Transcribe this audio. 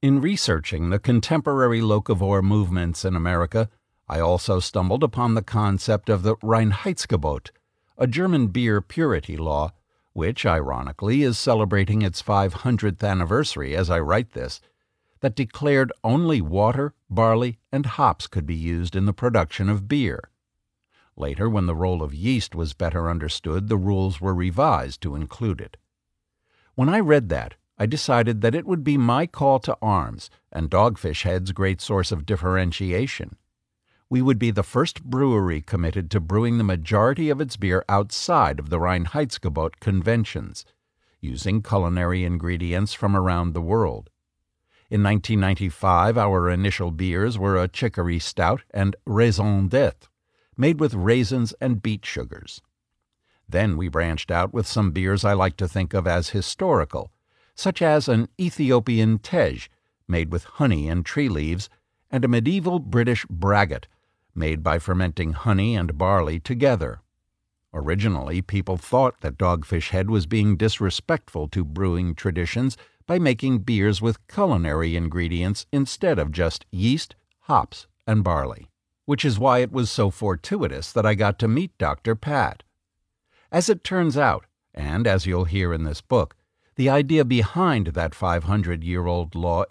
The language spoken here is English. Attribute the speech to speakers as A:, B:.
A: In researching the contemporary locavore movements in America, I also stumbled upon the concept of the Reinheitsgebot, a German beer purity law, which, ironically, is celebrating its 500th anniversary as I write this, that declared only water, barley, and hops could be used in the production of beer. Later, when the role of yeast was better understood, the rules were revised to include it. When I read that, I decided that it would be my call to arms and Dogfish Head's great source of differentiation. We would be the first brewery committed to brewing the majority of its beer outside of the Reinheitsgebot conventions, using culinary ingredients from around the world. In 1995, our initial beers were a chicory stout and raison d'etre, made with raisins and beet sugars. Then we branched out with some beers I like to think of as historical, such as an Ethiopian tej, made with honey and tree leaves, and a medieval British braggot, made by fermenting honey and barley together. Originally, people thought that Dogfish Head was being disrespectful to brewing traditions by making beers with culinary ingredients instead of just yeast, hops, and barley, which is why it was so fortuitous that I got to meet Dr. Pat. As it turns out, and as you'll hear in this book, the idea behind that 500-year-old law